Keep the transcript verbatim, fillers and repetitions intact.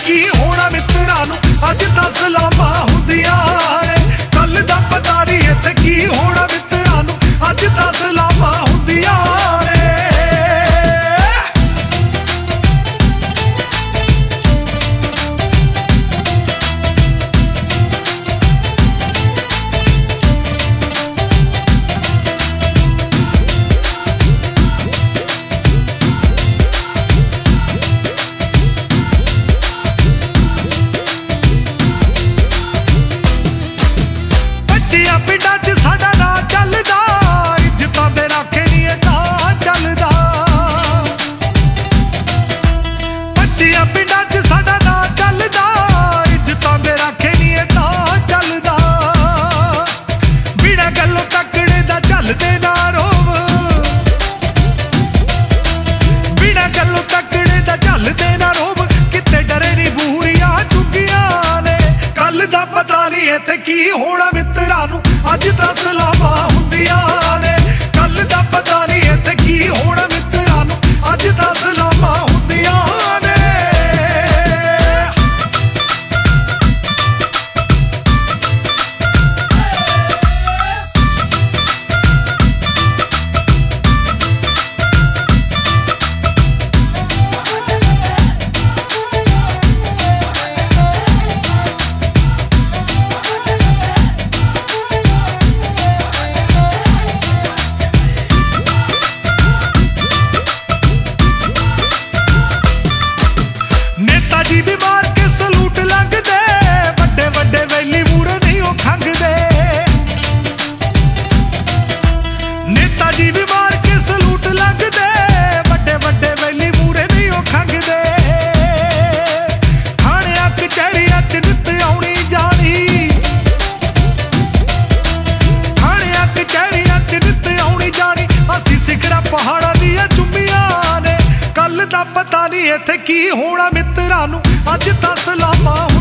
की होना मित्रां नूं अज तां सलामां हुंदियां ने। कल दा पता नहीं इत्थे की होना मित्रां नूं अज तां सलामां हुंदियां ने। पिंडां च साडा नां चलदा, इज्जतां दे राखे नी तां चलदा। बच्चियां पिंडां च साडा नां चलदा, इज्जतां दे राखे नी तां चलदा। बिना गल्लों तकड़े दा चलदे ना रोव, बिना गल्लों तकड़े दा चलदे ना रोव। किते डरे नी बूरियां चुंगियां ने। कल दा पता नहीं इत्थे की होना मित्रां नूं अज तां सलामां हुंदियां ने। कल दा पता नहीं इत्थे की होना मित्रां नूं अज तां सलामां हुंदियां ने। नेताजी भी मार के सलूट लंघदे, वड्डे वड्डे वैली मूरे नहीं ओ खंघदे। नेताजी भी मार के सलूट लंघदे, वड्डे वड्डे वैली मूरे नहीं ओ खंघदे। थाणियां कचहरियां च नित आउणी जाणी, थाणियां कचहरियां च नित आउणी जाणी। असीं सिखड़ा पहाड़ां दियां चुम्मियां ने। कल दा पता नहीं इत्थे की होना मित्रां नूं अज तां सलामां